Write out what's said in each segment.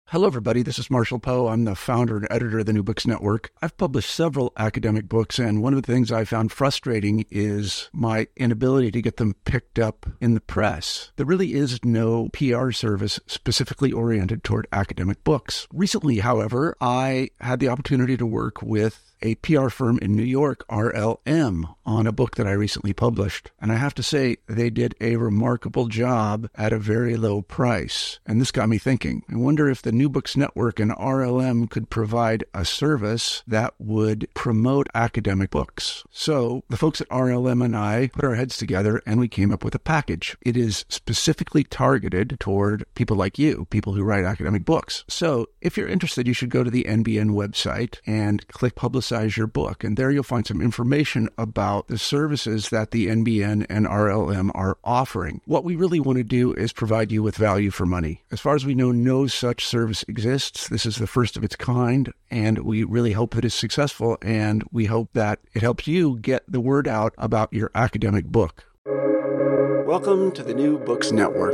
Hello, everybody. This is Marshall Poe. I'm the founder and editor of the New Books Network. I've published several academic books, and one of the things I found frustrating is my inability to get them picked up in the press. There really is no PR service specifically oriented toward academic books. Recently, however, I had the opportunity to work with a PR firm in New York, RLM, on a book that I recently published. And I have to say, they did a remarkable job at a very low price. And this got me thinking. I wonder if the New Books Network and RLM could provide a service that would promote academic books. So the folks at RLM and I put our heads together and we came up with a package. It is specifically targeted toward people like you, people who write academic books. So if you're interested, you should go to the NBN website and click Publicize Your Book. And there you'll find some information about the services that the NBN and RLM are offering. What we really want to do is provide you with value for money. As far as we know, no such service exists. This is the first of its kind, and we really hope that it's successful, and we hope that it helps you get the word out about your academic book. Welcome to the New Books Network.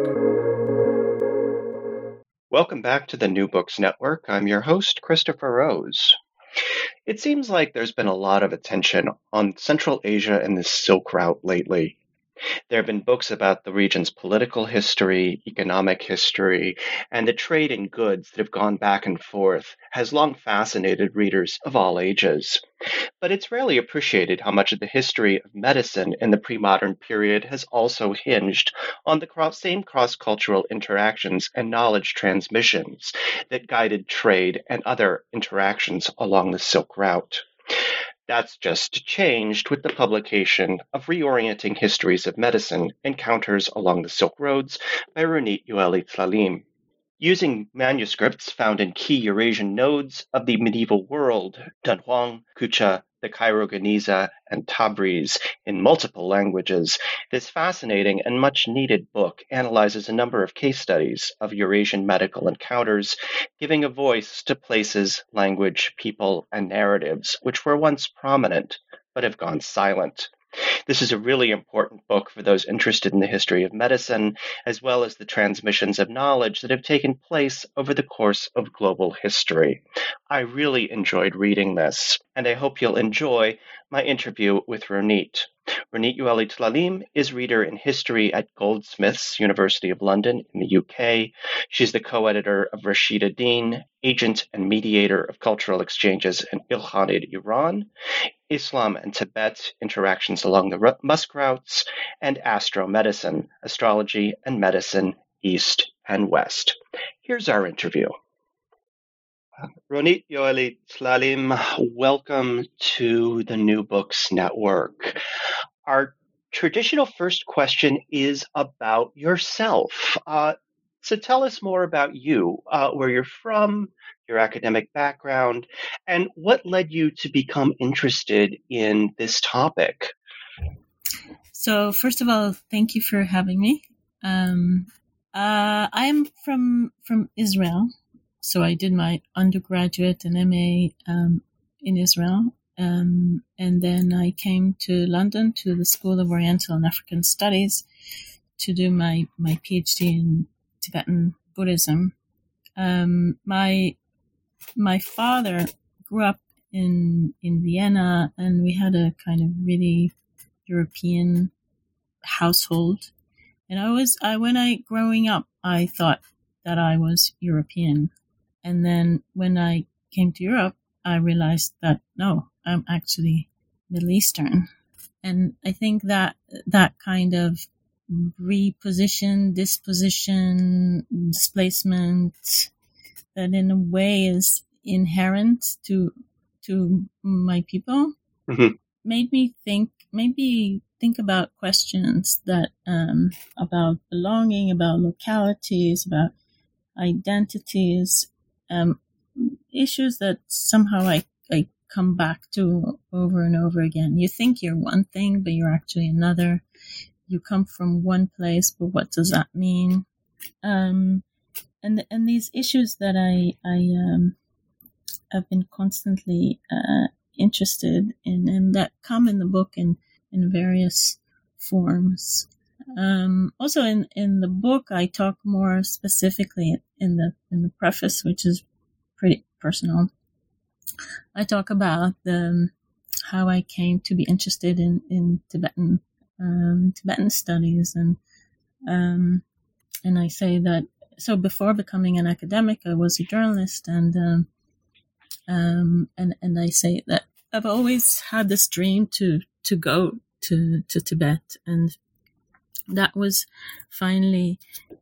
Welcome back to the New Books Network. I'm your host, Christopher Rose. It seems like there's been a lot of attention on Central Asia and the Silk Route lately. There have been books about the region's political history, economic history, and the trade in goods that have gone back and forth has long fascinated readers of all ages. But it's rarely appreciated how much of the history of medicine in the pre-modern period has also hinged on the same cross-cultural interactions and knowledge transmissions that guided trade and other interactions along the Silk Route. That's just changed with the publication of Reorienting Histories of Medicine, Encounters Along the Silk Roads by Ronit Yoeli Tlalim. Using manuscripts found in key Eurasian nodes of the medieval world, Dunhuang, Kucha, the Cairo-Geniza, and Tabriz, in multiple languages, this fascinating and much-needed book analyzes a number of case studies of Eurasian medical encounters, giving a voice to places, language, people, and narratives which were once prominent but have gone silent. This is a really important book for those interested in the history of medicine, as well as the transmissions of knowledge that have taken place over the course of global history. I really enjoyed reading this, and I hope you'll enjoy my interview with Ronit. Ronit Yoeli Tlalim is reader in history at Goldsmiths, University of London in the UK. She's the co-editor of Rashid ad-Din, Agent and Mediator of Cultural Exchanges in Ilkhanid, Iran, Islam and Tibet, Interactions Along the Musk Routes, and Astromedicine, Astrology and Medicine, East and West. Here's our interview. Ronit Yoeli Tlalim, welcome to the New Books Network. Our traditional first question is about yourself. So tell us more about you, where you're from, your academic background, and what led you to become interested in this topic. So first of all, thank you for having me. I'm from Israel. So I did my undergraduate and MA in Israel. And then I came to London to the School of Oriental and African Studies to do my PhD in Tibetan Buddhism. My father grew up in Vienna, and we had a kind of really European household. And growing up, I thought that I was European. And then when I came to Europe, I realized that, no, I'm actually Middle Eastern. And I think that kind of displacement, that in a way is inherent to my people, made me think about questions that about belonging, about localities, about identities, issues that somehow I come back to over and over again. You think you're one thing, but you're actually another. You come from one place, but what does that mean? And these issues that I have been constantly interested in, and that come in the book in various forms. Also in the book, I talk more specifically in the preface, which is pretty personal, I talk about how I came to be interested in Tibetan studies, and I say that, so before becoming an academic, I was a journalist, and I say that I've always had this dream to go to Tibet, and that was finally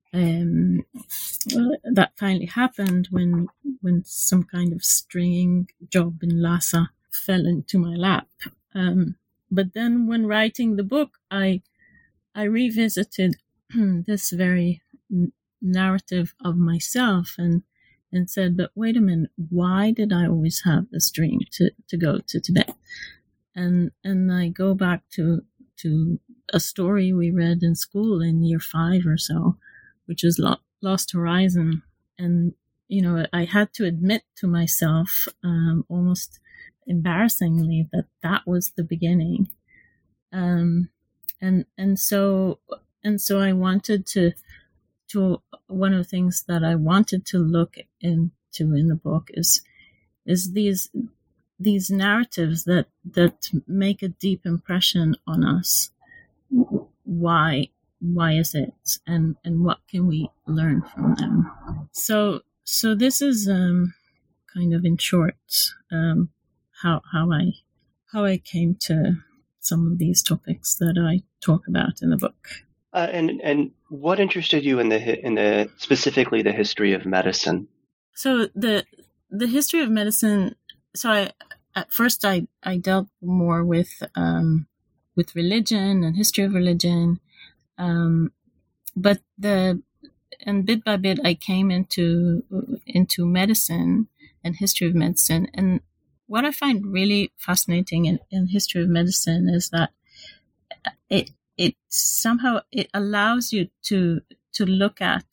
happened when some kind of stringing job in Lhasa fell into my lap. But then when writing the book, I revisited this very narrative of myself and said, but wait a minute, why did I always have this dream to go to Tibet? And I go back to a story we read in school in year 5 or so, which is Lost Horizon. And, I had to admit to myself, almost embarrassingly, that was the beginning. And so I wanted to one of the things that I wanted to look into in the book is these narratives that make a deep impression on us. Why is it, and what can we learn from them? So this is kind of in short how I came to some of these topics that I talk about in the book. And what interested you in the specifically the history of medicine? So the history of medicine. So at first I dealt more with religion and history of religion, but bit by bit I came into medicine and history of medicine. And what I find really fascinating in history of medicine is that it somehow it allows you to look at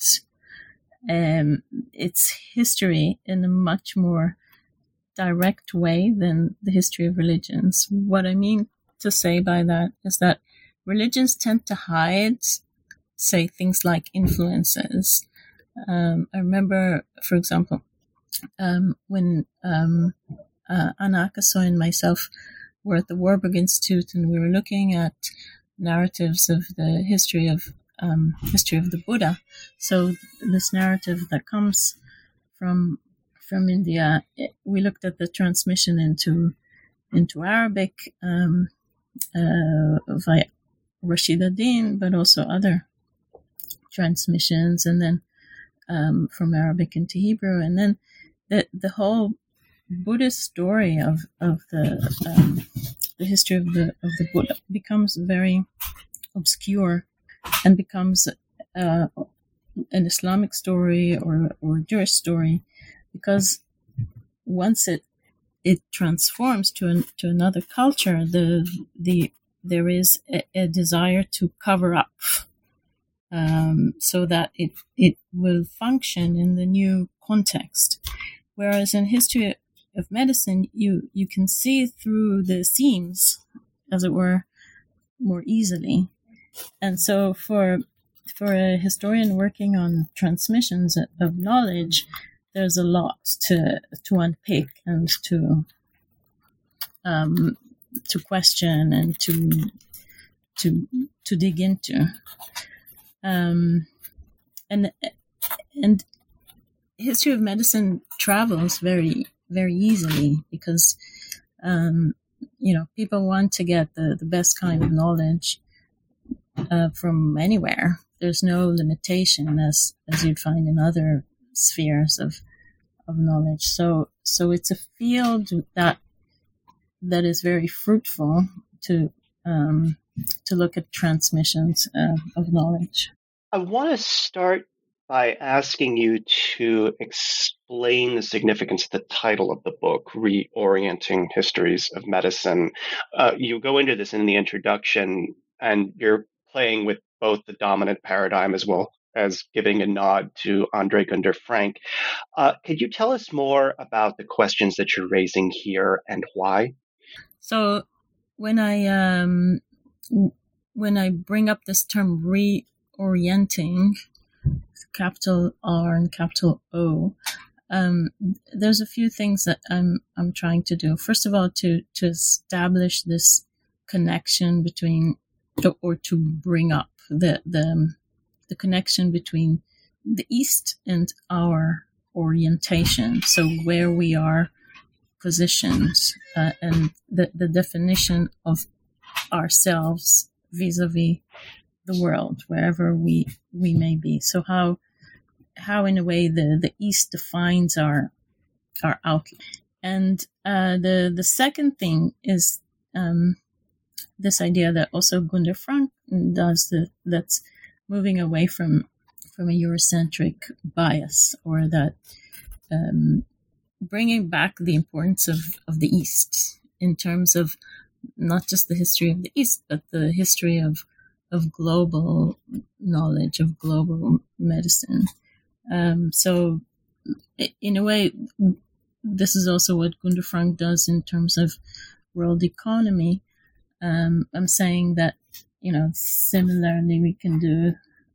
its history in a much more direct way than the history of religions. What I mean to say by that is that religions tend to hide, say, things like influences. I remember, for example, when Anna Akasoy and myself were at the Warburg Institute, and we were looking at narratives of the history of the Buddha. So this narrative that comes from India, we looked at the transmission into Arabic via Rashid ad-Din, but also other transmissions, and then from Arabic into Hebrew, and then the whole Buddhist story of the history of the Buddha becomes very obscure and becomes an Islamic story or a Jewish story, because once it transforms to another culture, there is a desire to cover up, so that it will function in the new context. Whereas in history of medicine, you can see through the seams, as it were, more easily. And so for a historian working on transmissions of knowledge, there's a lot to unpick and to question and to dig into. And history of medicine travels very, very easily because people want to get the best kind of knowledge from anywhere. There's no limitation as you'd find in other spheres of knowledge. So it's a field that is very fruitful to look at transmissions of knowledge. I want to start by asking you to explain the significance of the title of the book, Reorienting Histories of Medicine. You go into this in the introduction, and you're playing with both the dominant paradigm as well as giving a nod to Andre Gunder Frank. Could you tell us more about the questions that you're raising here and why? So when I bring up this term reorienting, capital R and capital O. There's a few things that I'm trying to do. First of all, to establish this connection between, or to bring up the connection between the East and our orientation. So where we are positioned, and the definition of ourselves vis-a-vis the world, wherever we may be. So how in a way the East defines our outlook. And the second thing is this idea that also Günter Frank does, that's moving away from a Eurocentric bias, or that bringing back the importance of the East in terms of not just the history of the East, but the history of global knowledge, of global medicine. So in a way, this is also what Günter Frank does in terms of world economy. I'm saying that, similarly we can do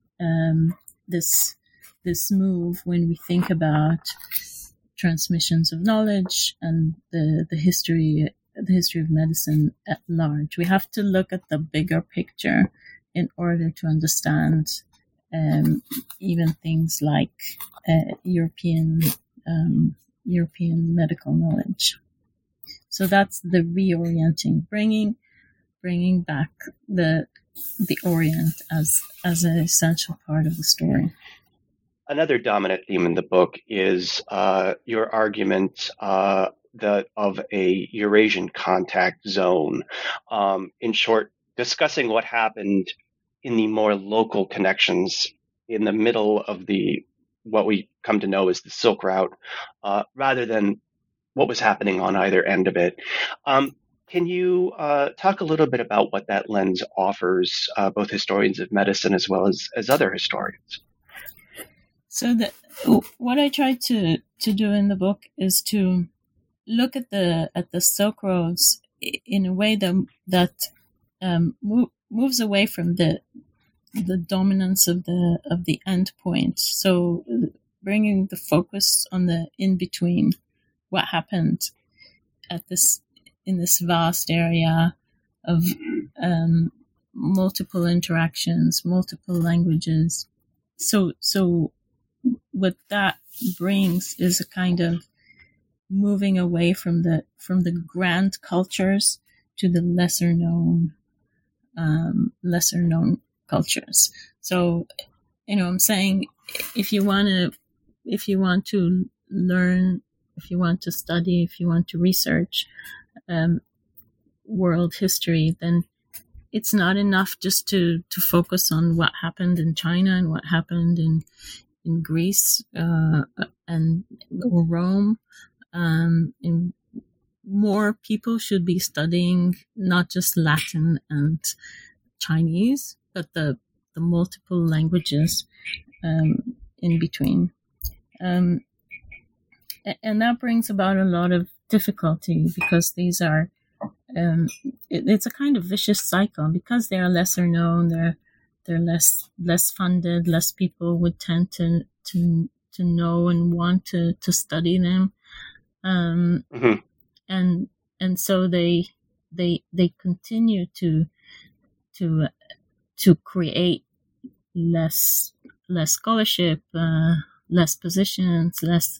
this move when we think about transmissions of knowledge and the history of medicine at large. We have to look at the bigger picture in order to understand even things like European medical knowledge. So that's the reorienting, bringing back the Orient as an essential part of the story. Another dominant theme in the book is your argument of a Eurasian contact zone. In short, discussing what happened in the more local connections in the middle of what we come to know as the Silk Route, rather than what was happening on either end of it. Can you talk a little bit about what that lens offers both historians of medicine as well as other historians? So what I tried to do in the book is to look at the Silk Roads in a way that moves away from the dominance of the end point. So bringing the focus on the in between, what happened in this vast area of multiple interactions, multiple languages. So what that brings is a kind of moving away from the grand cultures to the lesser known cultures. So, I'm saying if you want to learn, if you want to study, if you want to research world history, then it's not enough just to focus on what happened in China and what happened in Greece and Rome. And more people should be studying not just Latin and Chinese, but the multiple languages in between. And that brings about a lot of difficulty, because these are it's a kind of vicious cycle. Because they are lesser known, they're less funded, less people would tend to know and want to study them, mm-hmm. and so they continue to create less scholarship, less positions, less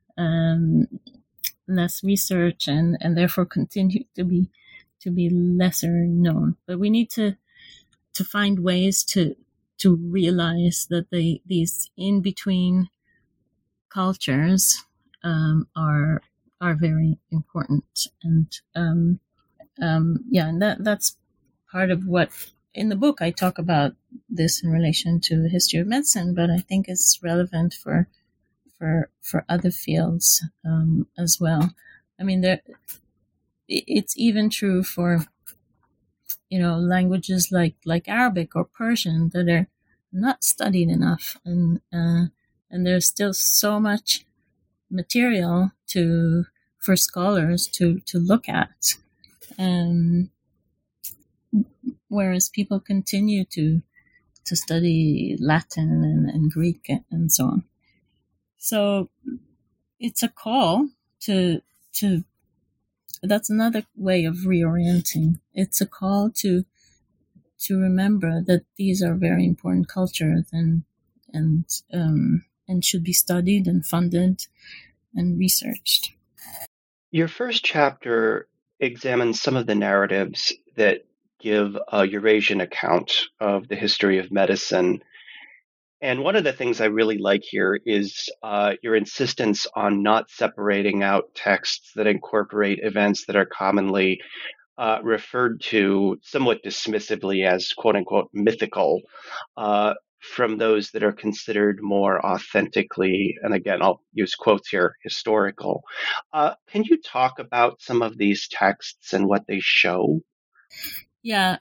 research, and therefore continue to be lesser known. But we need to find ways to realize that these in between cultures are very important, and and that's part of what in the book I talk about this in relation to the history of medicine, but I think it's relevant for other fields as well. I mean, it's even true for languages like Arabic or Persian that are not studied enough, and there's still so much material for scholars to look at, whereas people continue to to study Latin and Greek and so on. So it's a call to that's another way of reorienting. It's a call to remember that these are very important cultures and should be studied and funded and researched. Your first chapter examines some of the narratives that give a Eurasian account of the history of medicine. And one of the things I really like here is your insistence on not separating out texts that incorporate events that are commonly referred to somewhat dismissively as quote-unquote mythical from those that are considered more authentically, and again, I'll use quotes here, historical. Can you talk about some of these texts and what they show? Yeah.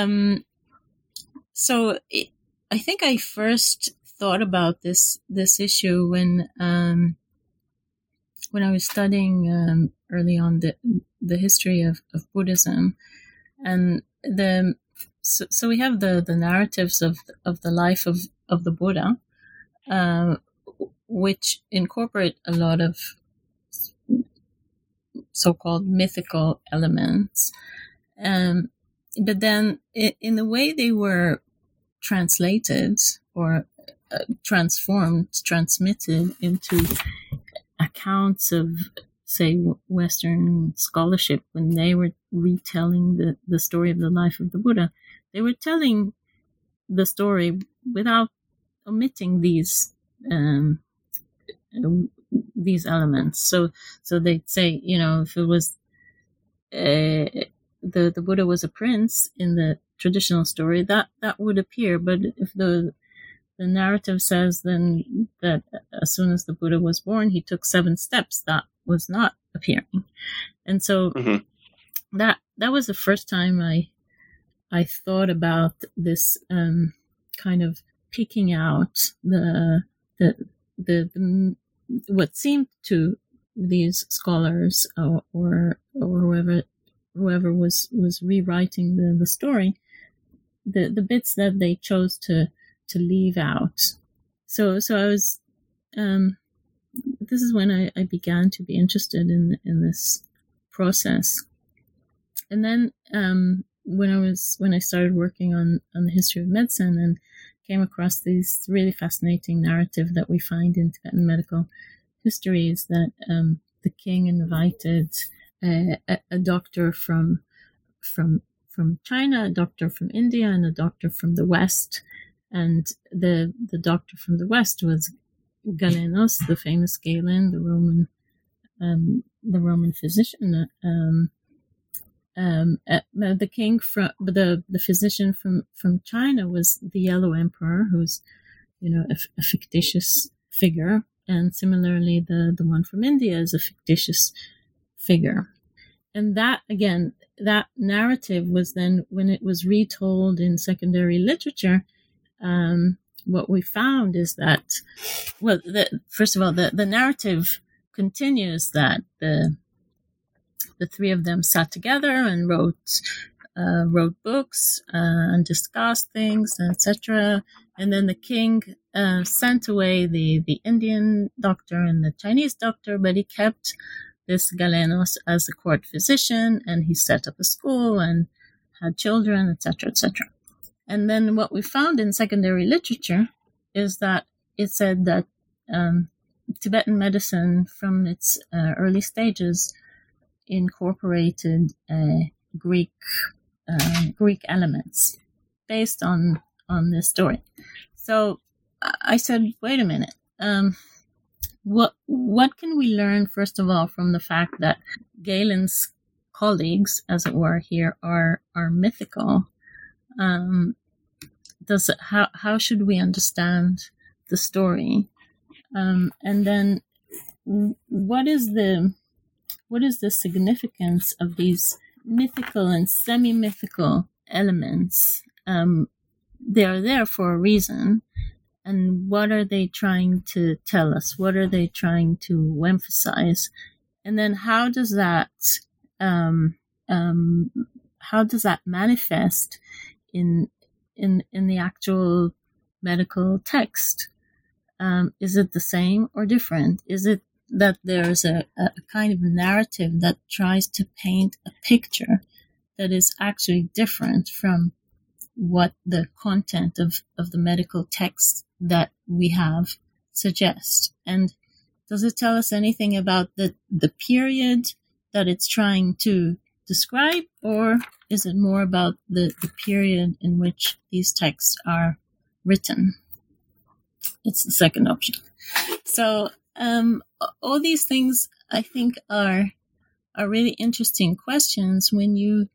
So I think I first thought about this issue when I was studying early on the history of Buddhism, and so we have the narratives of the life of the Buddha, which incorporate a lot of so-called mythical elements, but then in the way they were translated or transmitted into accounts of, say, Western scholarship, when they were retelling the story of the life of the Buddha, they were telling the story without omitting these elements. So they'd say, if it was the Buddha was a prince in the traditional story, that would appear. But if the narrative says then that as soon as the Buddha was born, he took 7 steps, that was not appearing. And so that was the first time I thought about this kind of picking out the what seemed to these scholars or whoever was rewriting the story, the bits that they chose to leave out. So I was this is when I began to be interested in this process. And then when I started working on the history of medicine and came across these really fascinating narrative that we find in Tibetan medical histories, that the king invited a doctor from China, a doctor from India, and a doctor from the West. And the doctor from the West was Galenos, the famous Galen, the Roman physician. The king the physician from China was the Yellow Emperor, who's a fictitious figure, and similarly the one from India is a fictitious figure. And that narrative was then, when it was retold in secondary literature, what we found is that, first of all, the narrative continues that the 3 of them sat together and wrote books and discussed things, etc. And then the king sent away the Indian doctor and the Chinese doctor, but he kept this Galenos as a court physician, and he set up a school and had children, etc., etc. And then what we found in secondary literature is that it said that Tibetan medicine, from its early stages, incorporated Greek elements based on this story. So I said, wait a minute. What can we learn, first of all, from the fact that Galen's colleagues, as it were, here are mythical? How should we understand the story? And then what is the significance of these mythical and semi-mythical elements? They are there for a reason. And what are they trying to tell us? What are they trying to emphasize? And then how does that manifest in the actual medical text? Is it the same or different? Is it that there's a kind of narrative that tries to paint a picture that is actually different from what the content of the medical text that we have suggests? And does it tell us anything about the period that it's trying to describe, or is it more about the period in which these texts are written? It's the second option. So all these things, I think, are really interesting questions when you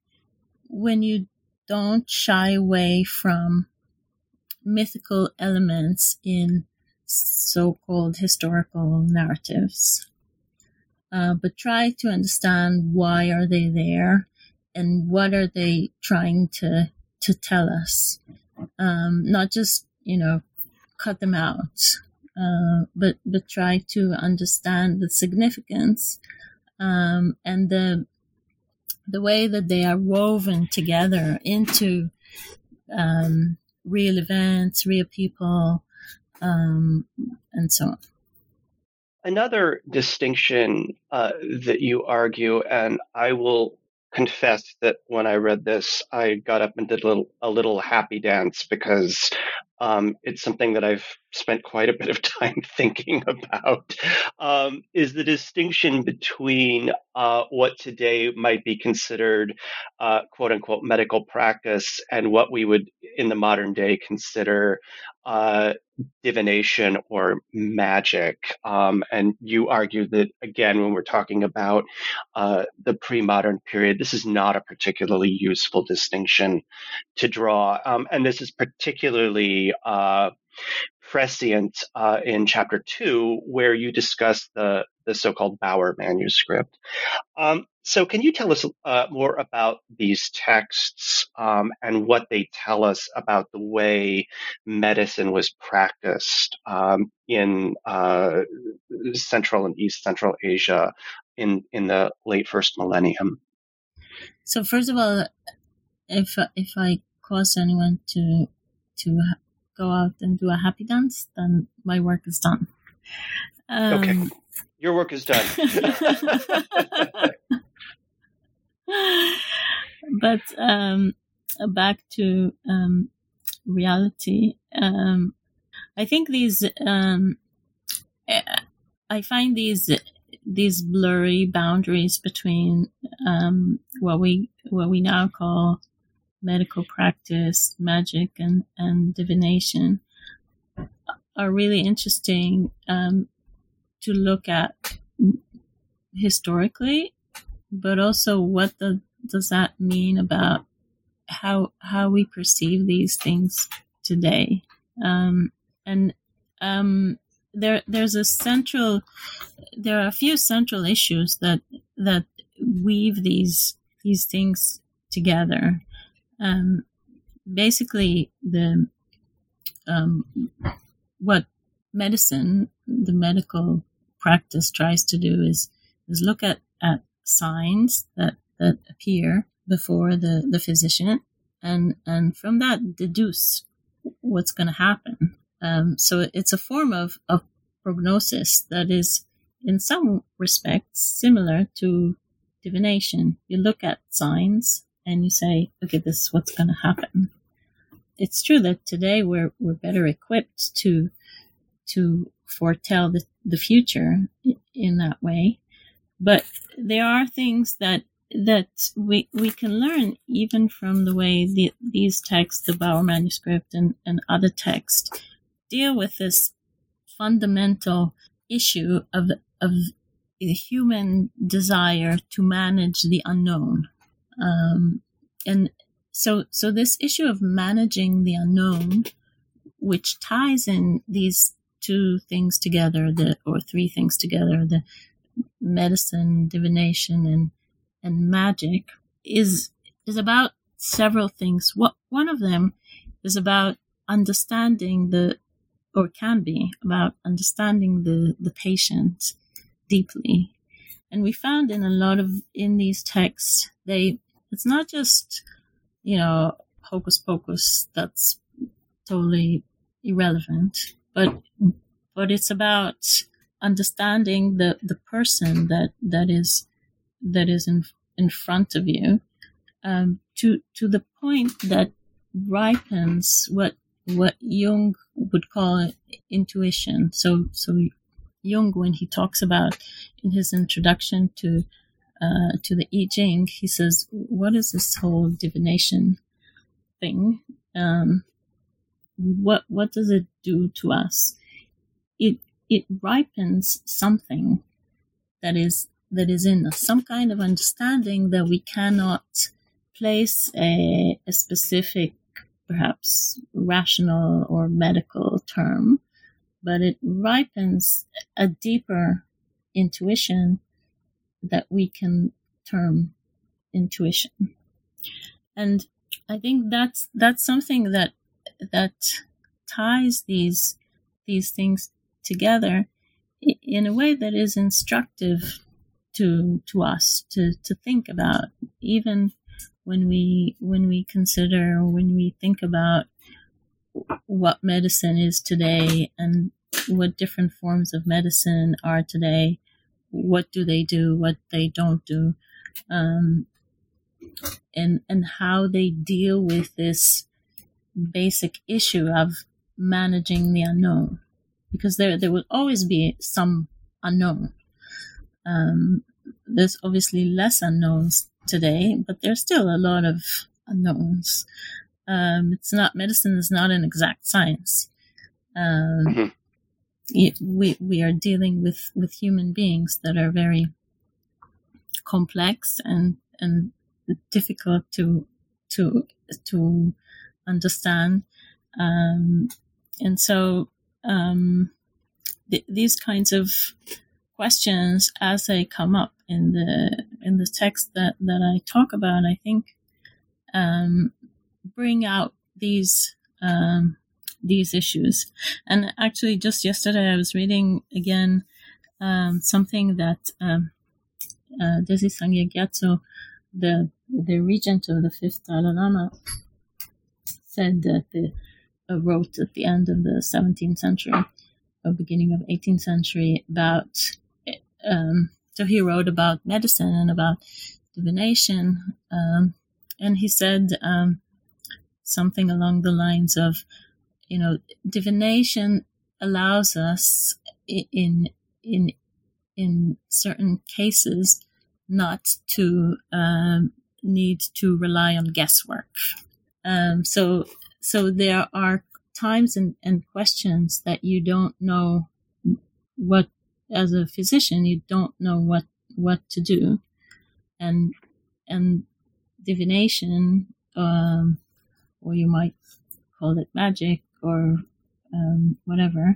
don't shy away from mythical elements in so-called historical narratives, but try to understand why are they there and what are they trying to tell us. Not just, cut them out, but try to understand the significance and the way that they are woven together into real events, real people, and so on. Another distinction that you argue, and I will confess that when I read this, I got up and did a little happy dance, because it's something that I've spent quite a bit of time thinking about, is the distinction between what today might be considered quote unquote medical practice and what we would in the modern day consider divination or magic. And you argue that, again, when we're talking about the pre-modern period, this is not a particularly useful distinction to draw. And this is particularly prescient in chapter 2, where you discuss the so-called Bauer manuscript. So can you tell us more about these texts and what they tell us about the way medicine was practiced in Central and East Central Asia in the late first millennium? So first of all, if I cause anyone to go out and do a happy dance, then my work is done. Okay, your work is done. But back to reality. I think I find these blurry boundaries between what we now call medical practice, magic, and divination are really interesting to look at historically, but also what does that mean about how we perceive these things today. There are a few central issues that weave these things together. Basically, what medicine, the medical practice, tries to do is look at signs that appear before the physician, and from that deduce what's going to happen. So it's a form of prognosis that is, in some respects, similar to divination. You look at signs and you say, okay, this is what's going to happen. It's true that today we're better equipped to foretell the future in that way, but there are things that we can learn even from the way these texts, the Bauer manuscript and other texts, deal with this fundamental issue of the human desire to manage the unknown. And so this issue of managing the unknown, which ties in these two things together, or three things together, the medicine, divination, and magic, is about several things. One of them is about understanding can be about understanding the patient deeply. And we found in these texts, it's not just, hocus pocus that's totally irrelevant, but it's about understanding the person that is in front of you, to the point that ripens what Jung would call intuition. So Jung, when he talks about in his introduction to the I Ching, he says, "What is this whole divination thing? What does it do to us? It ripens something that is in us, some kind of understanding that we cannot place a specific, perhaps rational or medical term, but it ripens a deeper intuition that we can term intuition." And I think that's something that ties these things together in a way that is instructive to us to think about, even when we consider, or when we think about what medicine is today and what different forms of medicine are today. What do they do? What they don't do? And how they deal with this basic issue of managing the unknown, because there will always be some unknown. There's obviously less unknowns today, but there's still a lot of unknowns. Medicine is not an exact science. We are dealing with human beings that are very complex and difficult to understand, and so these kinds of questions, as they come up in the text that I talk about, I think bring out these issues. And actually, just yesterday, I was reading again something that Desi Sangye Gyatso, the regent of the fifth Dalai Lama, said that wrote at the end of the 17th century or beginning of 18th century about. So he wrote about medicine and about divination, and he said something along the lines of, divination allows us in certain cases not to need to rely on guesswork. So there are times and questions that you don't know what, as a physician, you don't know what to do, and divination, or you might call it magic or whatever,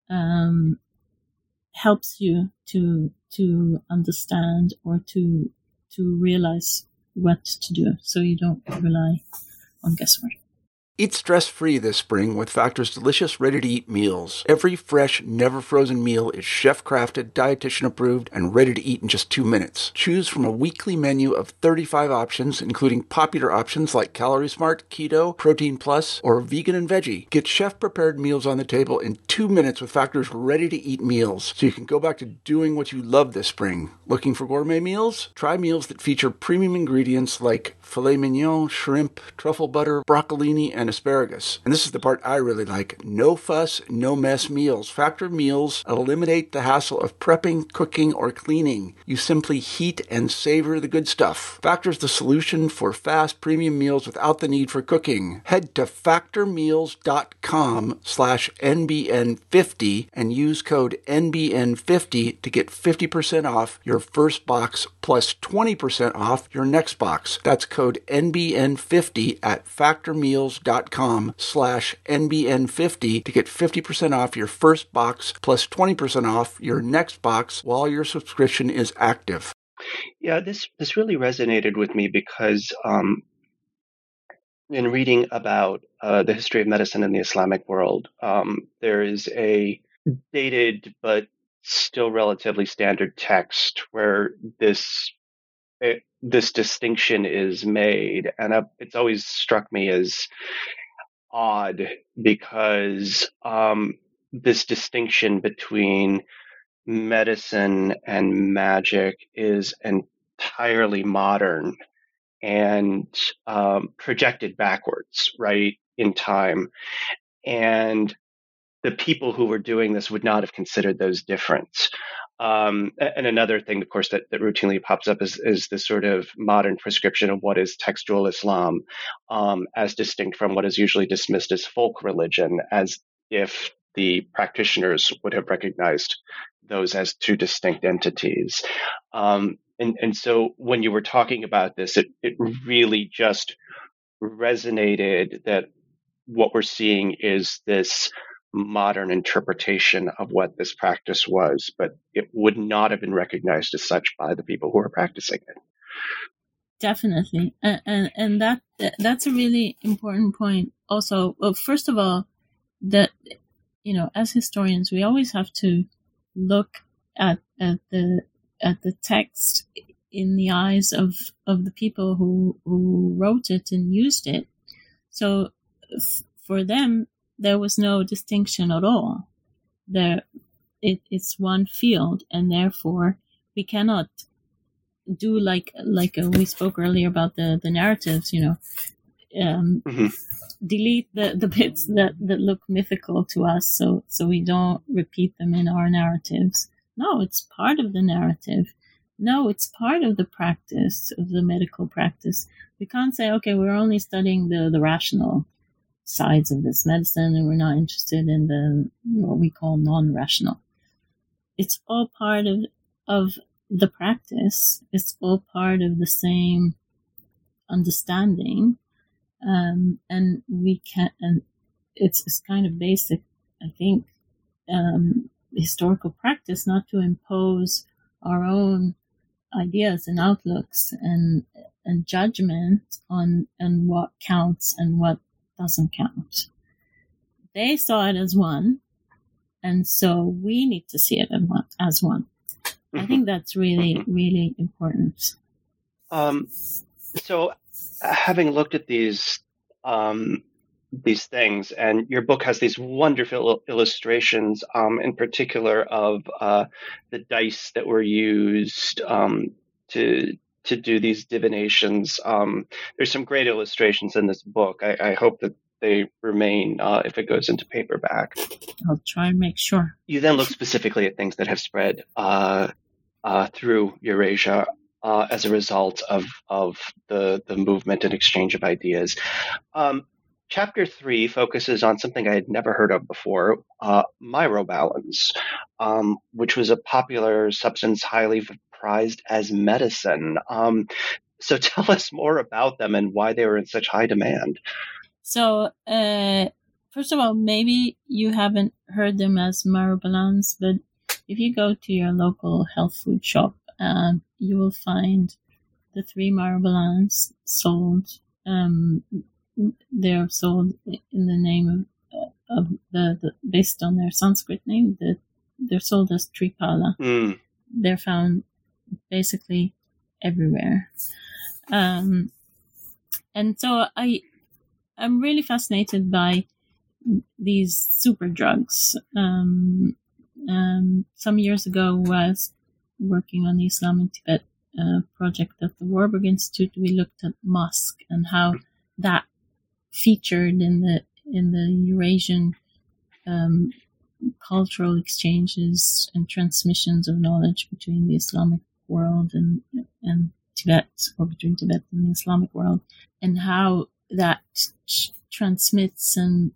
helps you to understand or to realize what to do, so you don't rely on guesswork. Eat stress-free this spring with Factor's delicious, ready-to-eat meals. Every fresh, never-frozen meal is chef-crafted, dietitian-approved, and ready to eat in just 2 minutes. Choose from a weekly menu of 35 options, including popular options like Calorie Smart, Keto, Protein Plus, or Vegan and Veggie. Get chef-prepared meals on the table in 2 minutes with Factor's ready-to-eat meals, so you can go back to doing what you love this spring. Looking for gourmet meals? Try meals that feature premium ingredients like filet mignon, shrimp, truffle butter, broccolini, and asparagus. And this is the part I really like. No fuss, no mess meals. Factor meals eliminate the hassle of prepping, cooking, or cleaning. You simply heat and savor the good stuff. Factor's the solution for fast premium meals without the need for cooking. Head to factormeals.com/NBN50 and use code NBN50 to get 50% off your first box plus 20% off your next box. That's code NBN50 at factormeals.com/NBN50 to get 50% off your first box plus 20% off your next box while your subscription is active. Yeah, this really resonated with me because in reading about the history of medicine in the Islamic world, there is a dated but still relatively standard text where this distinction is made, and it's always struck me as odd because this distinction between medicine and magic is entirely modern and projected backwards, right, in time. And the people who were doing this would not have considered those different. And another thing, of course, that routinely pops up is this sort of modern prescription of what is textual Islam, as distinct from what is usually dismissed as folk religion, as if the practitioners would have recognized those as two distinct entities. And so when you were talking about this, it really just resonated that what we're seeing is this modern interpretation of what this practice was, but it would not have been recognized as such by the people who are practicing it. Definitely, and that's a really important point. Also, well, first of all, that as historians, we always have to look at the text in the eyes of the people who wrote it and used it. So for them, there was no distinction at all. It's one field, and therefore we cannot do like we spoke earlier about the narratives. Delete the bits that look mythical to us, so we don't repeat them in our narratives. No, it's part of the narrative. No, it's part of the practice, of the medical practice. We can't say, okay, we're only studying the rational sides of this medicine and we're not interested in the what we call non-rational. It's all part of the practice. It's all part of the same understanding. And we can, and it's kind of basic, I think, historical practice not to impose our own ideas and outlooks and judgment on what counts and what doesn't count. They saw it as one, and so we need to see it as one. I think that's really, really important. So, having looked at these things, and your book has these wonderful illustrations, in particular of the dice that were used to do these divinations. There's some great illustrations in this book. I hope that they remain if it goes into paperback. I'll try and make sure. You then look specifically at things that have spread through Eurasia as a result of the movement and exchange of ideas. Chapter 3 focuses on something I had never heard of before, myrobalans, which was a popular substance highly prized as medicine. So tell us more about them and why they were in such high demand. So, first of all, maybe you haven't heard them as myrobalans, but if you go to your local health food shop, you will find the 3 myrobalans sold. They're sold in the name of the based on their Sanskrit name. They're sold as Tripala. They're found basically everywhere. And so I'm really fascinated by these super drugs. Some years ago, I was working on the Islam in Tibet project at the Warburg Institute. We looked at musk and how that featured in the Eurasian cultural exchanges and transmissions of knowledge between the Islamic world and Tibet, or between Tibet and the Islamic world, and how that transmits and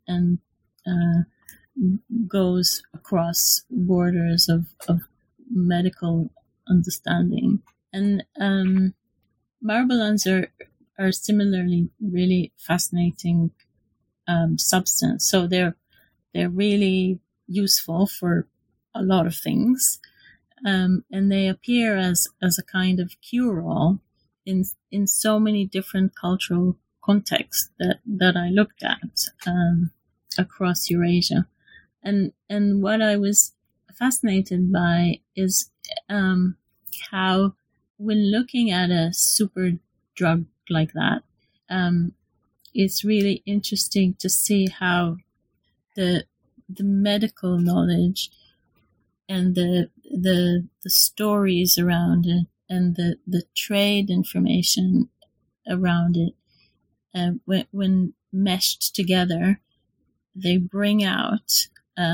goes across borders of medical understanding. And myrobalans are similarly really fascinating substance. So they're really useful for a lot of things, and they appear as a kind of cure-all in so many different cultural contexts that I looked at across Eurasia. And what I was fascinated by is how, when looking at a super drug like that, it's really interesting to see how the medical knowledge and the stories around it and the trade information around it, when meshed together, they bring out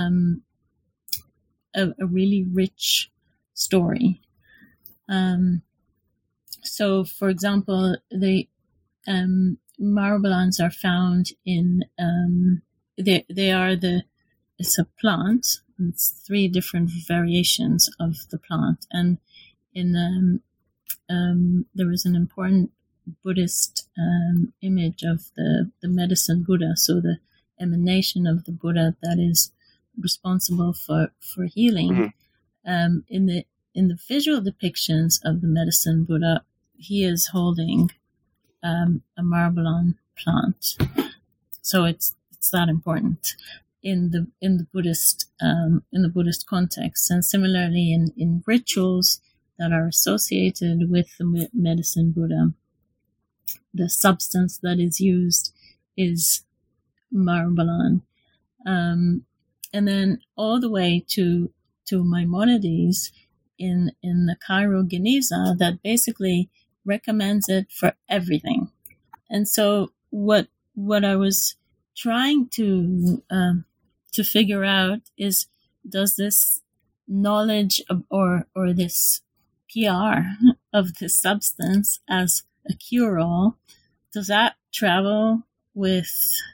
a really rich story. So, for example, the Marblons are found in it's a plant. It's 3 different variations of the plant, and in there is an important Buddhist image of the medicine Buddha, so the emanation of the Buddha that is responsible for healing. Mm-hmm. In the visual depictions of the medicine Buddha, he is holding a Marblon plant, so it's that important in the Buddhist context. And similarly in rituals that are associated with the medicine Buddha, the substance that is used is Marblon. And then all the way to Maimonides in the Cairo Geniza, that basically recommends it for everything. And so what I was trying to figure out is, does this knowledge or this PR of this substance as a cure-all, does that travel with,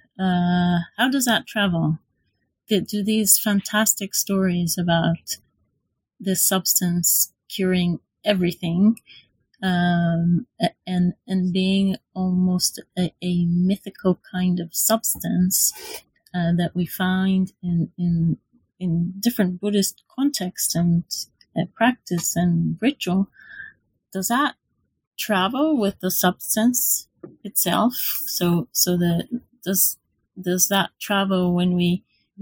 how does that travel? Do these fantastic stories about this substance curing everything, and being almost a mythical kind of substance that we find in different Buddhist contexts and practice and ritual, does that travel with the substance itself? So does that travel when we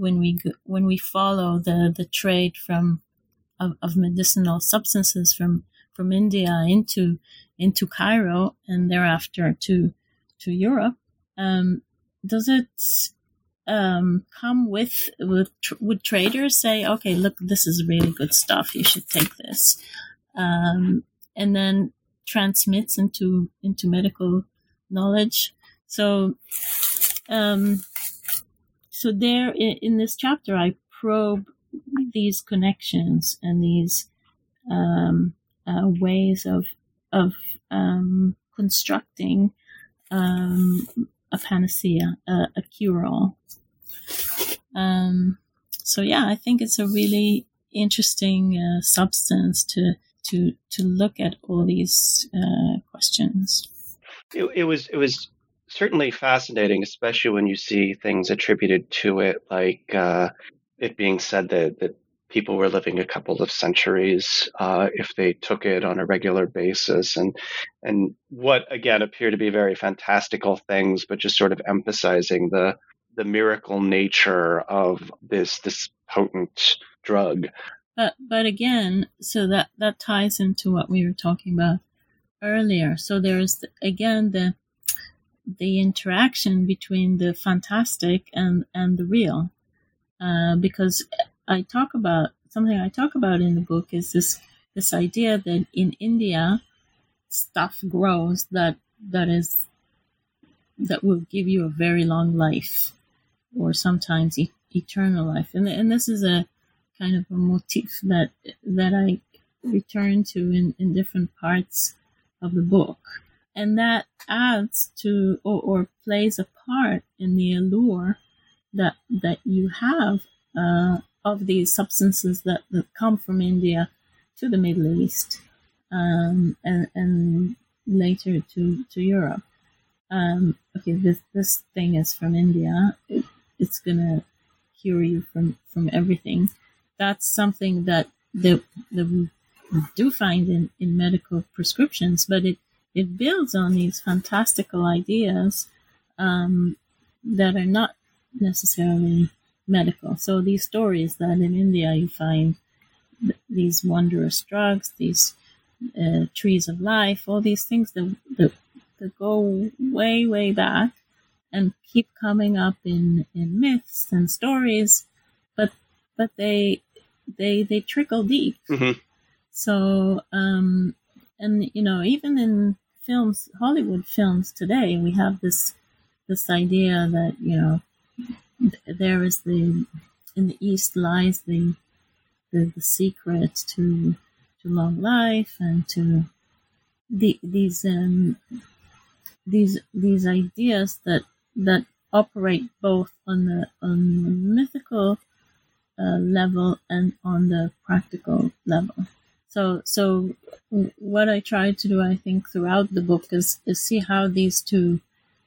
follow the trade of medicinal substances from India into Cairo and thereafter to Europe? Does it come with would traders say, okay, look, this is really good stuff, you should take this, and then transmits into medical knowledge? So there in this chapter, I probe these connections and these ways of constructing a panacea, a cure-all. So yeah, I think it's a really interesting substance to look at all these questions. It was certainly fascinating, especially when you see things attributed to it, like it being said that people were living a couple of centuries if they took it on a regular basis, and what again appear to be very fantastical things, but just sort of emphasizing the miracle nature of this potent drug. But again, so that ties into what we were talking about earlier. So there's again the interaction between the fantastic and the real, because something I talk about in the book is this idea that in India stuff grows that will give you a very long life, or sometimes eternal life, and this is a kind of a motif that I return to in different parts of the book, and that adds to or plays a part in the allure that you have of these substances that come from India to the Middle East, and later to Europe. Okay, this thing is from India. It's gonna cure you from everything. That's something that we do find in medical prescriptions, but it builds on these fantastical ideas that are not necessarily medical. So these stories that in India you find these wondrous drugs, these trees of life, all these things that go way, way back, and keep coming up in myths and stories, but they trickle deep. Mm-hmm. So, and even in films, Hollywood films today, we have this idea that there is in the East lies the secret to long life and to these ideas that operate both on the mythical level and on the practical level. So what I try to do, I think, throughout the book is see how these two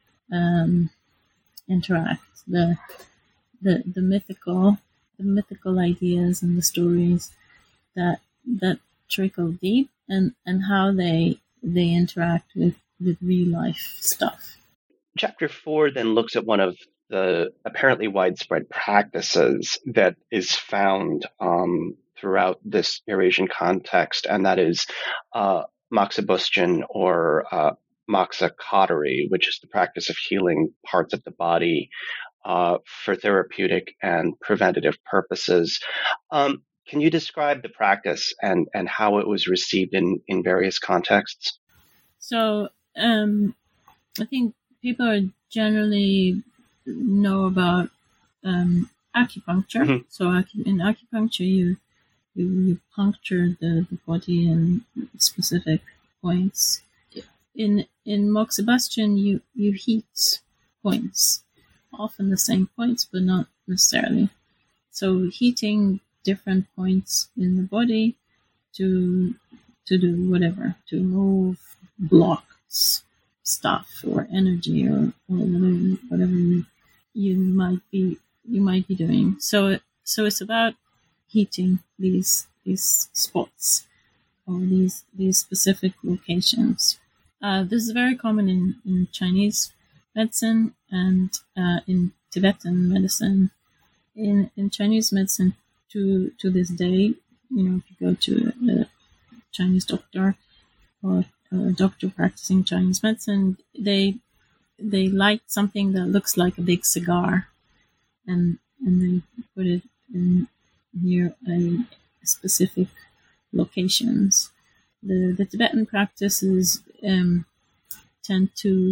interact. The mythical ideas and the stories that trickle deep, and how they interact with real life stuff. Chapter 4 then looks at one of the apparently widespread practices that is found throughout this Eurasian context, and that is moxibustion or moxa cautery, which is the practice of healing parts of the body for therapeutic and preventative purposes. Can you describe the practice and how it was received in various contexts? So I think people generally know about acupuncture. Mm-hmm. So in acupuncture, you puncture the body in specific points. In moxibustion, you heat points, often the same points, but not necessarily. So heating different points in the body to do whatever, to move blocks, stuff, or energy, or whatever you might be doing. So it's about heating these spots or these specific locations. This is very common in Chinese medicine and in Tibetan medicine. In Chinese medicine, to this day, if you go to a Chinese doctor or a doctor practicing Chinese medicine, they light something that looks like a big cigar, and they put it near a specific locations. The Tibetan practices tend to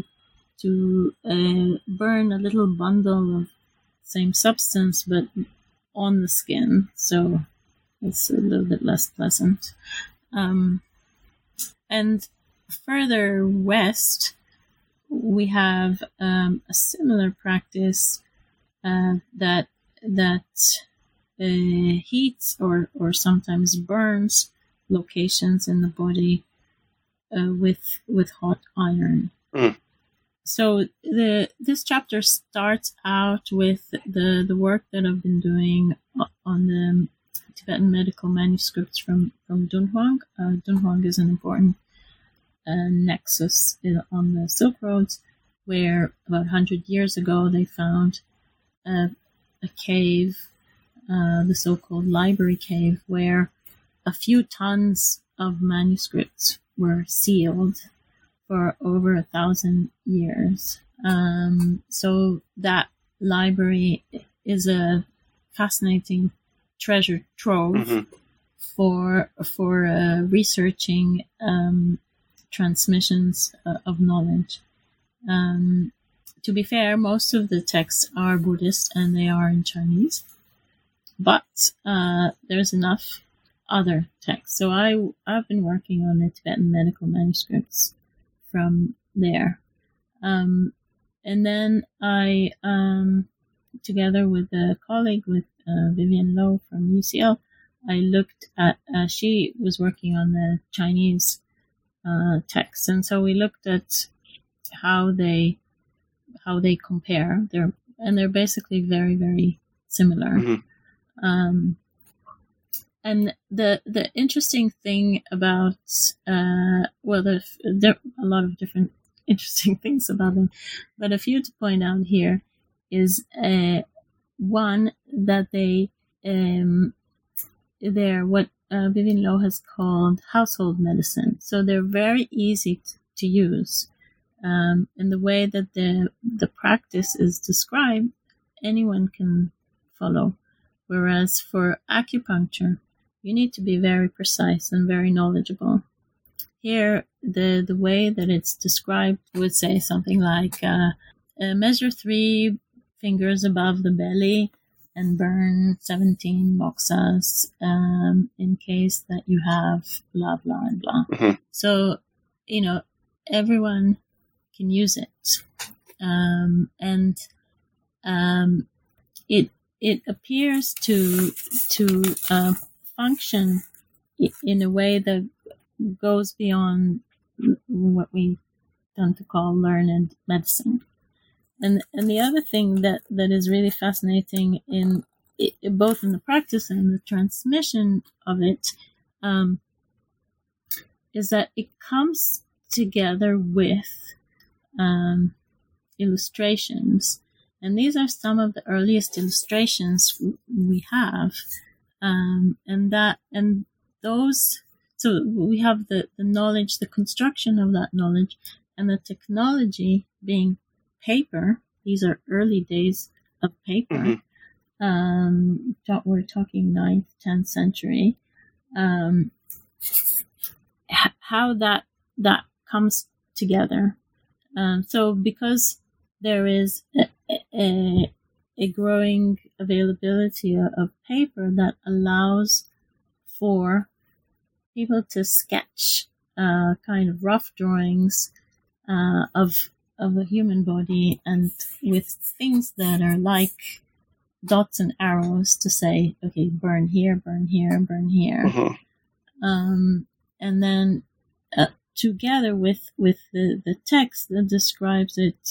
burn a little bundle of same substance, but on the skin, so it's a little bit less pleasant. And further west, we have a similar practice that heats or sometimes burns locations in the body with hot iron. Mm. So this chapter starts out with the work that I've been doing on the Tibetan medical manuscripts from Dunhuang. Dunhuang is an important nexus on the Silk Roads, where about 100 years ago they found a cave, the so-called library cave, where a few tons of manuscripts were sealed for over 1,000 years. So that library is a fascinating treasure trove Mm-hmm. for researching transmissions of knowledge. To be fair, most of the texts are Buddhist and they are in Chinese, but there's enough other texts. So I've been working on the Tibetan medical manuscripts from there. And then I, together with a colleague, with Vivian Lowe from UCL, I looked at, she was working on the Chinese texts. And so we looked at how they compare. They're basically very, very similar. Mm-hmm. And the interesting thing about, there are a lot of different interesting things about them, but a few to point out here is one, that they're what Vivian Lowe has called household medicine. So they're very easy to use. And the way that the practice is described, anyone can follow. Whereas for acupuncture, you need to be very precise and very knowledgeable. Here, the way that it's described would say something like, measure 3 fingers above the belly and burn 17 moksas in case that you have blah, blah, and blah. Mm-hmm. So, everyone can use it. It appears to function in a way that goes beyond what we tend to call learned medicine. And the other thing that is really fascinating in both in the practice and the transmission of it is that it comes together with illustrations. And these are some of the earliest illustrations we have. So we have the knowledge, the construction of that knowledge, and the technology being paper. These are early days of paper. Mm-hmm. We're talking 9th, 10th century. How that comes together. So because there is a growing availability of paper that allows for people to sketch kind of rough drawings of a human body, and with things that are like dots and arrows to say, okay, burn here, burn here, burn here. Mm-hmm. And then together with the text that describes it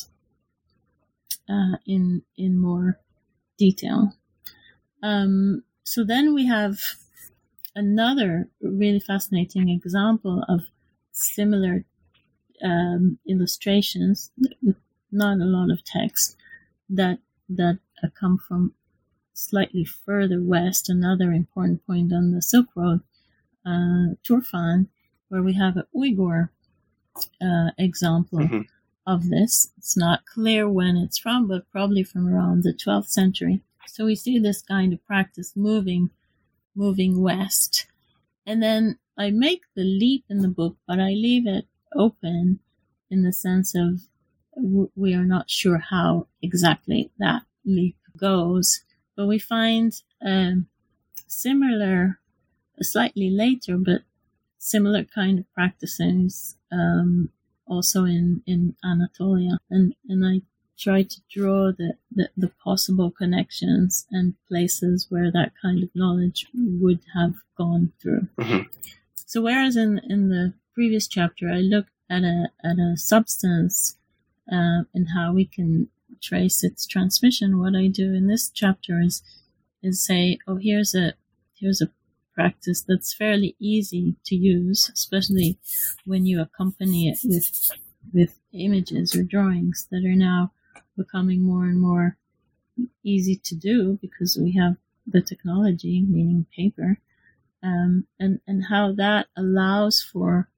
in more detail. So then we have another really fascinating example of similar illustrations with not a lot of text that come from slightly further west, another important point on the Silk Road, Turfan, where we have an Uyghur example Mm-hmm. of this. It's not clear when it's from, but probably from around the 12th century. So we see this kind of practice moving west. And then I make the leap in the book, but I leave it open in the sense of we are not sure how exactly that leap goes. But we find similar, slightly later, but similar kind of practices also in Anatolia. And I try to draw the possible connections and places where that kind of knowledge would have gone through. Mm-hmm. So whereas in the previous chapter I looked at a substance and how we can trace its transmission, what I do in this chapter is say, oh, here's a practice that's fairly easy to use, especially when you accompany it with images or drawings that are now becoming more and more easy to do because we have the technology, meaning paper, and how that allows for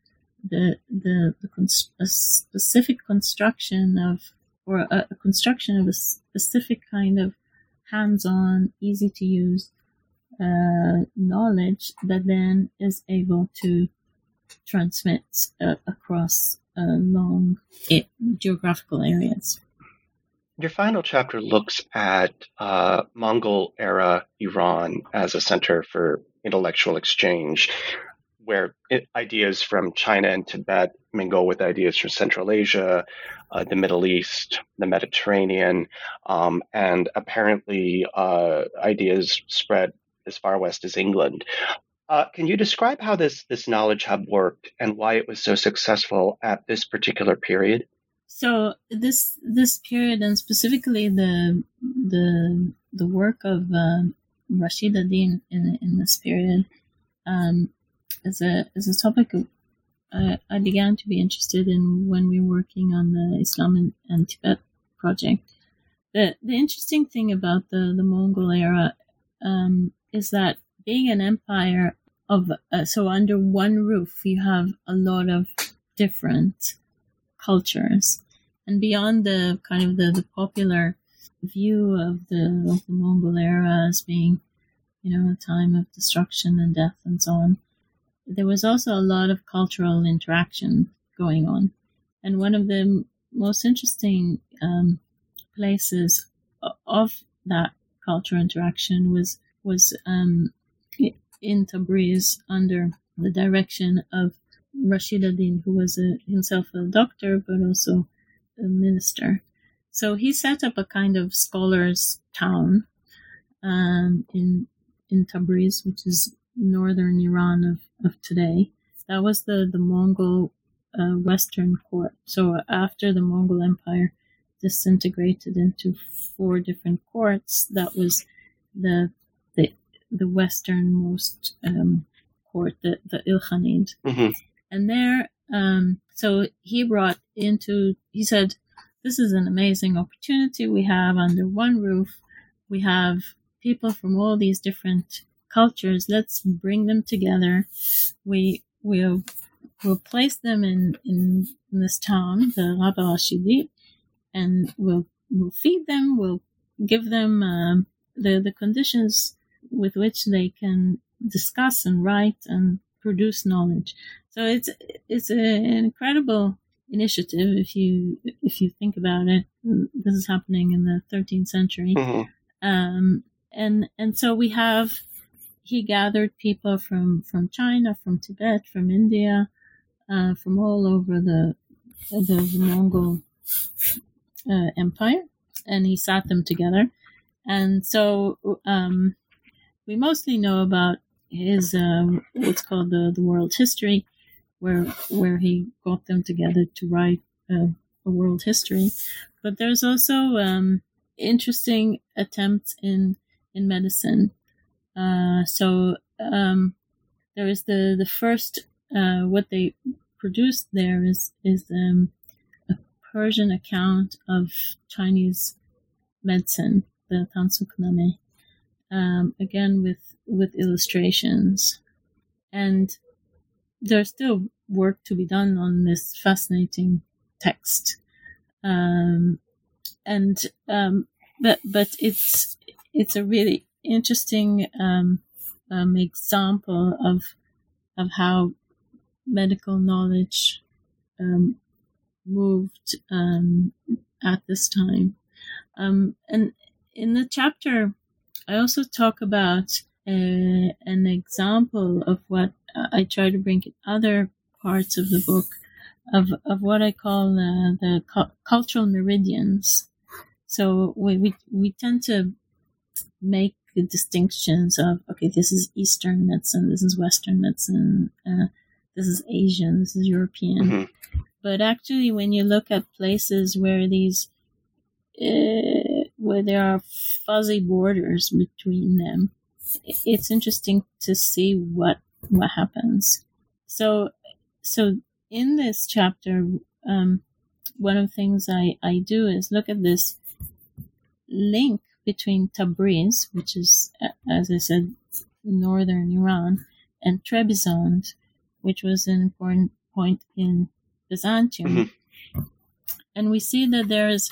a specific construction of, or a construction of a specific kind of hands-on, easy to use knowledge that then is able to transmit across long geographical areas. Your final chapter looks at Mongol-era Iran as a center for intellectual exchange, where ideas from China and Tibet mingle with ideas from Central Asia, the Middle East, the Mediterranean, and apparently ideas spread as far west as England. Can you describe how this knowledge hub worked and why it was so successful at this particular period? So this period, and specifically the work of Rashid ad-Din in this period, is a topic I began to be interested in when we were working on the Islam and Tibet project. The interesting thing about the Mongol era is that being an empire of so under one roof, you have a lot of different cultures. And beyond the kind of the popular view of the Mongol era as being, a time of destruction and death and so on, there was also a lot of cultural interaction going on. And one of the most interesting places of that cultural interaction was in Tabriz under the direction of Rashid ad-Din, who was himself a doctor but also a minister. So he set up a kind of scholars' town in Tabriz, which is northern Iran of today. That was the Mongol Western court. So after the Mongol Empire disintegrated into 4 different courts, that was the westernmost court, the Ilkhanid. Mm-hmm. And there, so he said, this is an amazing opportunity we have under one roof. We have people from all these different cultures. Let's bring them together. We'll place them in this town, the Rabba Rashidi, and we'll feed them. We'll give them the conditions with which they can discuss and write and produce knowledge. So it's an incredible initiative if you think about it. This is happening in the 13th century. Mm-hmm. And so he gathered people from China, from Tibet, from India, from all over the Mongol Empire, and he sat them together. And so we mostly know about his what's called the world history, where he got them together to write a world history. But there's also interesting attempts in medicine. So there is the first what they produced there is a Persian account of Chinese medicine, the Tansukhnameh, again with illustrations. And there's still work to be done on this fascinating text, but it's a really interesting example of how medical knowledge moved at this time. And in the chapter, I also talk about an example of what I try to bring in other parts of the book, of what I call the cultural meridians. So we tend to make distinctions of, okay, this is Eastern medicine, this is Western medicine, this is Asian, this is European. Mm-hmm. But actually, when you look at places where where there are fuzzy borders between them, it's interesting to see what happens. So in this chapter, one of the things I do is look at this link between Tabriz, which is, as I said, northern Iran, and Trebizond, which was an important point in Byzantium. Mm-hmm. And we see that there is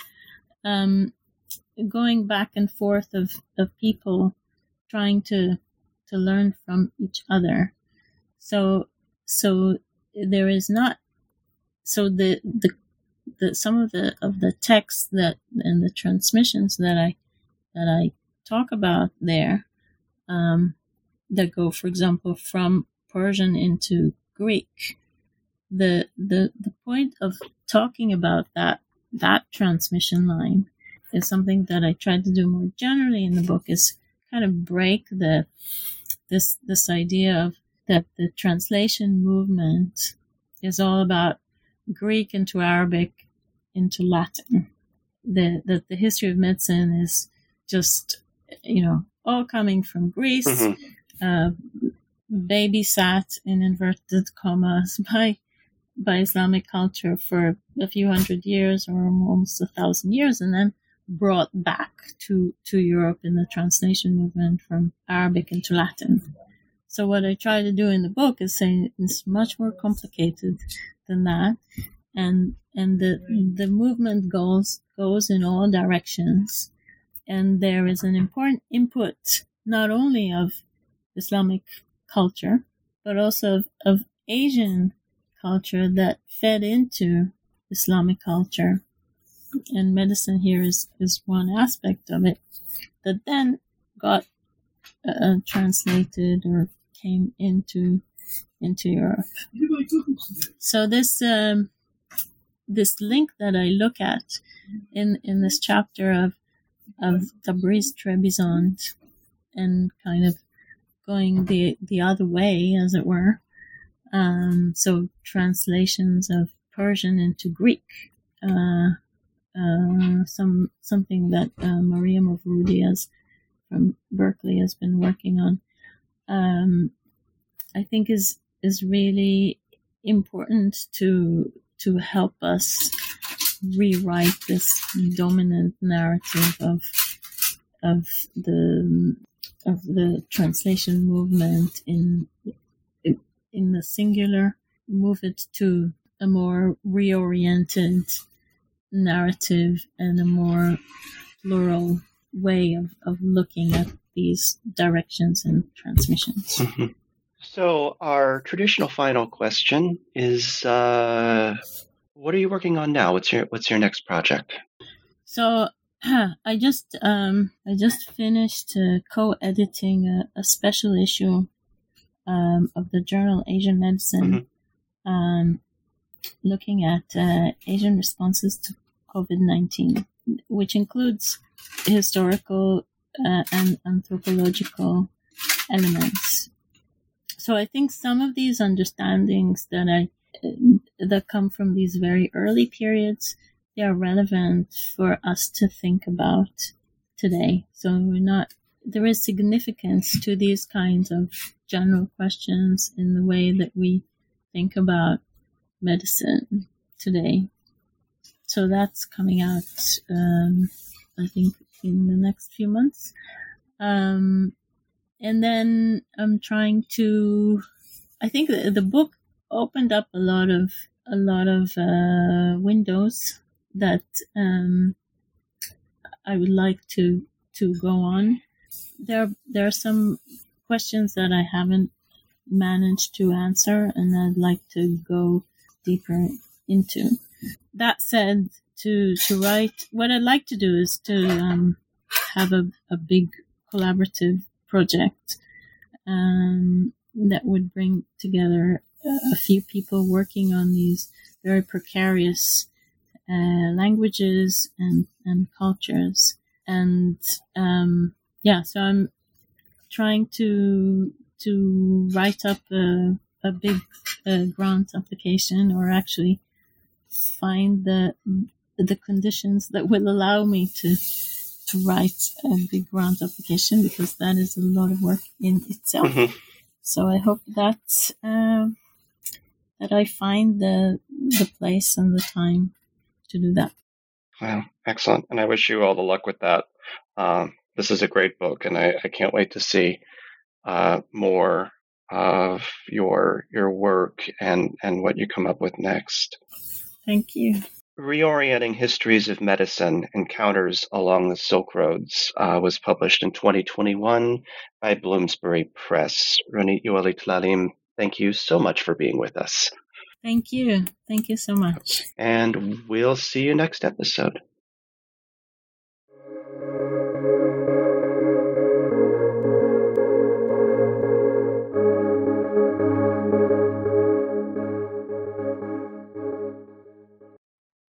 going back and forth of people trying to learn from each other. So there is not, so the some of the texts that and the transmissions that I talk about there, that go, for example, from Persian into Greek. The point of talking about that transmission line is something that I tried to do more generally in the book, is kind of break this idea of that the translation movement is all about Greek into Arabic into Latin. The history of medicine is just, all coming from Greece, Mm-hmm. babysat in inverted commas by Islamic culture for a few hundred years or almost 1,000 years, and then brought back to Europe in the translation movement from Arabic into Latin. So what I try to do in the book is say it's much more complicated than that, and the movement goes in all directions, and there is an important input not only of Islamic culture but also of Asian culture that fed into Islamic culture, and medicine here is one aspect of it that then got translated or came into Europe. So this link that I look at in this chapter of Tabriz Trebizond and kind of going the other way, as it were. So translations of Persian into Greek, something that Maria Mavroudi from Berkeley has been working on. I think is really important to help us rewrite this dominant narrative of the translation movement in the singular, move it to a more reoriented narrative and a more plural way of looking at these directions and transmissions. Mm-hmm. So our traditional final question is, what are you working on now? What's your next project? So I just finished co-editing a special issue of the journal Asian Medicine, looking at Asian responses to COVID-19, which includes historical and anthropological elements. So I think some of these understandings that come from these very early periods, they are relevant for us to think about today. So there is significance to these kinds of general questions in the way that we think about medicine today. So that's coming out, I think, in the next few months. And then I'm trying to, I think the book opened up a lot of windows that I would like to go on. There are some questions that I haven't managed to answer, and I'd like to go deeper into. That said, to write, what I'd like to do is to have a big collaborative project that would bring together a few people working on these very precarious languages and cultures. And so I'm trying to write up a big grant application, or actually find the conditions that will allow me to write a big grant application, because that is a lot of work in itself. Mm-hmm. So I hope that I find the place and the time to do that. Wow, excellent. And I wish you all the luck with that. This is a great book, and I can't wait to see more of your work and what you come up with next. Thank you. Reorienting Histories of Medicine, Encounters Along the Silk Roads was published in 2021 by Bloomsbury Press. Ronit Youali-Tlalim, thank you so much for being with us. Thank you. Thank you so much. And we'll see you next episode.